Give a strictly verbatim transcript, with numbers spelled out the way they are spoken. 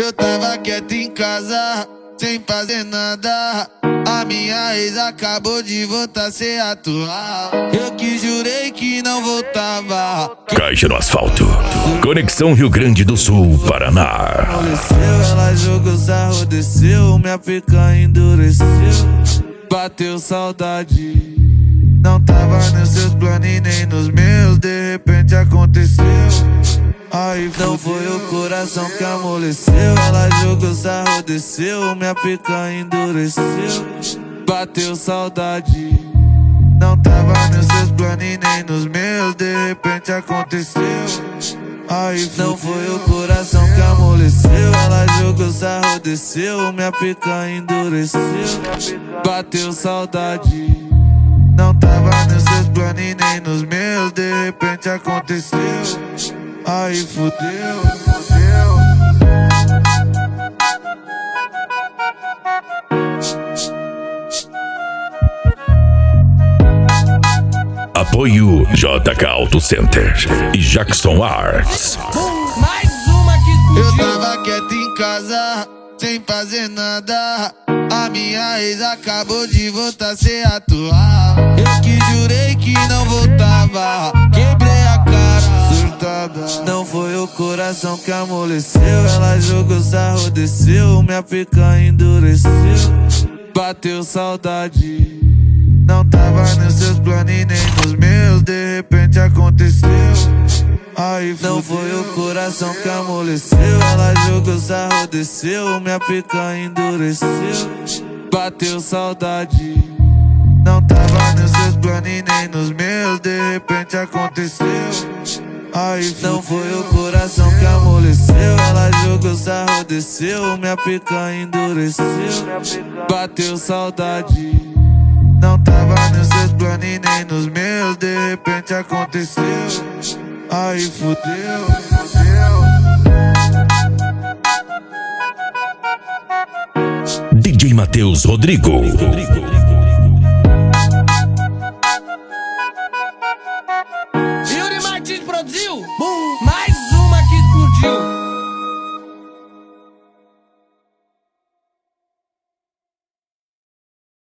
Eu tava quieto em casa, sem fazer nada. A minha ex acabou de voltar sem atuar. Eu que jurei que não voltava. Caixa no asfalto. Conexão Rio Grande do Sul, Paraná. Amoleceu, ela jogou sarro, desceu. Minha pica endureceu. Bateu saudade. Não tava nos seus planos e nem nos meus. De repente aconteceu. Aí não foi o coração que amoleceu. Ela jogou sarro, desceu. Minha pica endureceu. Bateu saudade. Não tava nos seus planos e nem nos meus. De repente aconteceu. Aí não foi o coração que amoleceu. Ela jogou sarro, desceu. Minha pica endureceu. Bateu saudade. Não tava nos seus planos e nem nos meus. De repente aconteceu. Aí fudeu, fudeu. Apoio J K Auto Center e Jackson Arts. Mais uma que Eu explodiu. tava quieto em casa, sem fazer nada. A minha ex acabou de voltar sem atuar. Eu que jurei que não voltava. Quebrei a cara, surtada. Não foi o coração que amoleceu. Ela jogou sarro, desceu. Minha pica endureceu. Bateu saudade. Não tava nos seus planos e nem nos meus. De repente aconteceu. Aí não foi o coração que amoleceu. Ela jogou sarro, desceu. Minha pica endureceu. Bateu saudade. Não tava nos seus planos e nem nos meus. De repente aconteceu. Aí não foi o coração que amoleceu. Ela jogou sarro, desceu. Minha pica endureceu. Bateu saudade. Não tava nos seus planos e nem nos meus. De repente aconteceu. Aí fudeu, fudeu. D J Matheus Rodrigo. Yuri Martins produziu. Boom.